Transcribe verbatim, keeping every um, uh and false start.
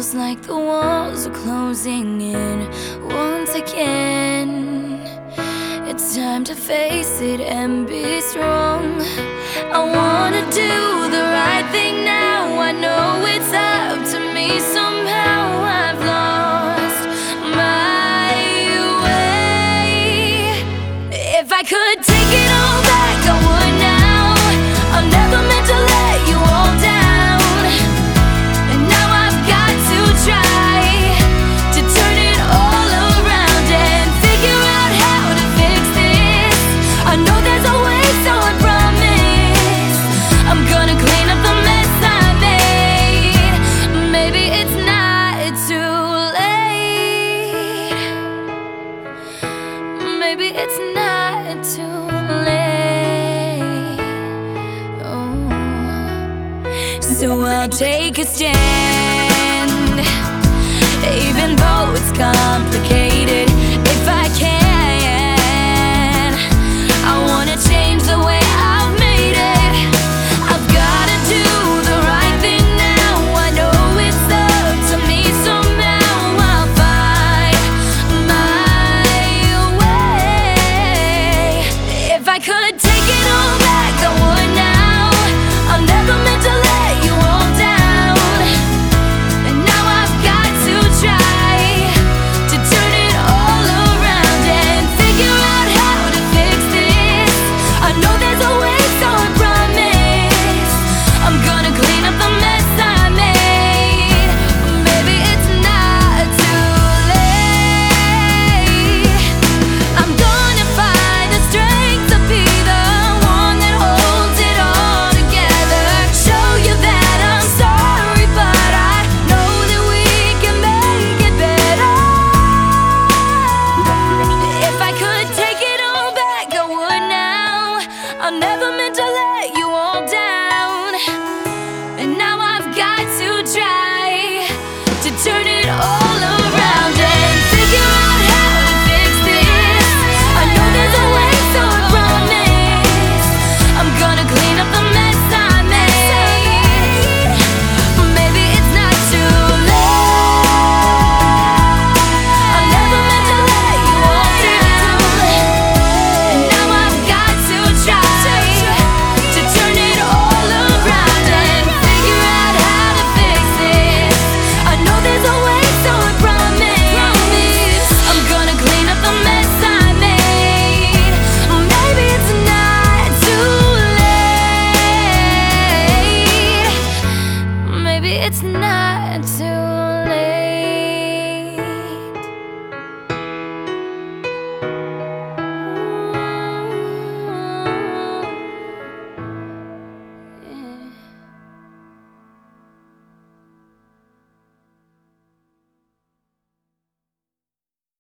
Feels like the walls are closing in once again. It's time to face it and be strong. I wanna do the right thing now. I know it's up to me. Somehow I've lost my way. If I could take it all back, I would now. I'm never meant to let you all down, and now I've got to try to turn it all around and figure out how to fix this. I know there's a way, so I promise I'm gonna clean up the mess I made. Maybe it's not too late. Maybe it's not too late. Oh. So I'll take a stand, even though it's complicated. If I can, I wanna change the way I've made it. I've gotta do the right thing now. I know it's up to me. Somehow I'll find my way. If I could take it all back, I would now. I'm never meant to let you all down, and now I've got to try to turn it all around and figure out how to fix this. I know there's a way, so I promise I'm gonna clean up the mess I made. Maybe it's not too late. I'm gonna find the strength to be the one that holds it all together. Show you that I'm sorry, but I know that we can make it better. If I could take it all back, I would now. I'm never meant to let you all down, and now I've got to try to turn it